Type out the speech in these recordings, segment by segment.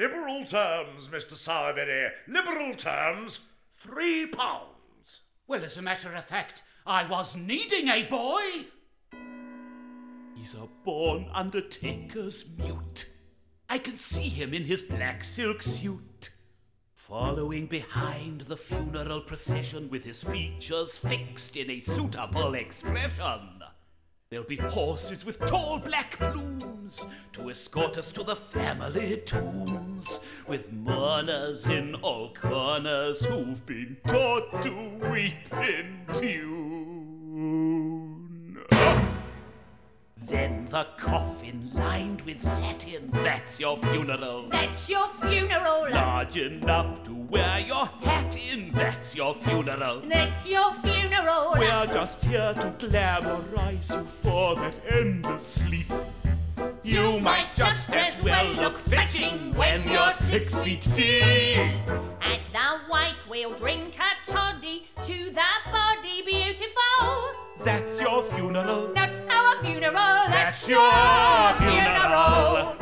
Liberal terms, Mr. Sowerberry. Liberal terms. £3. Well, as a matter of fact, I was needing a boy. He's a born undertaker's mute. I can see him in his black silk suit, following behind the funeral procession with his features fixed in a suitable expression. There'll be horses with tall black plumes to escort us to the family tombs, with mourners in all corners who've been taught to weep in tune. Then the coffin lined with satin, that's your funeral. That's your funeral. Large enough to wear your hat in, that's your funeral. That's your funeral. We're just here to glamorize you for that endless sleep. You might just as well look fetching when you're 6 feet deep. At the wake we'll drink a toddy to the body beautiful. That's your funeral. Not our funeral. That's your funeral.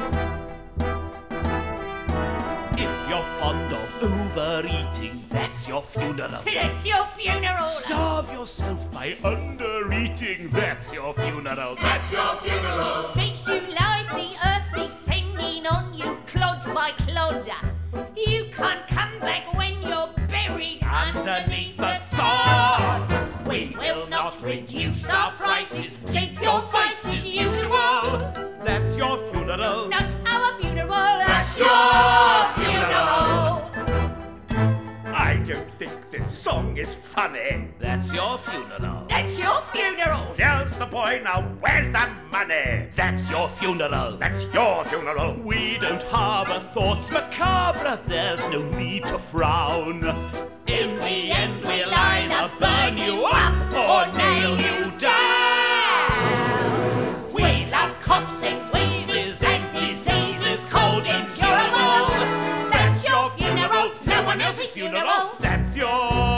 If you're fond of overeating, that's your funeral. That's your funeral. Starve yourself by undereating, that's your funeral. That's your funeral. Fetch you lies the earth descending on you clod by clod. You can't come back when you're buried underneath the sod. We will not reduce our prices. Keep your face as usual. That's your funeral. Not our funeral. That's your funeral. I don't think this song is funny. That's your funeral. That's your funeral. Here's the boy, now where's the money? That's your funeral. That's your funeral. We don't harbour thoughts macabre, there's no need to frown. In the end we'll either burn you up or nail you down. We'll have coughs and wheezes and diseases cold incurable. That's your funeral, no one else's funeral. That's your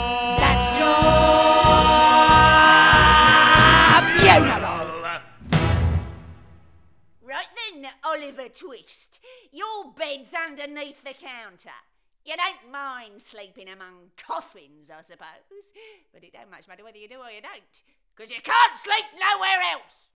funeral. Right then, Oliver Twist. Your bed's underneath the counter. You don't mind sleeping among coffins, I suppose. But it don't much matter whether you do or you don't, 'cause you can't sleep nowhere else.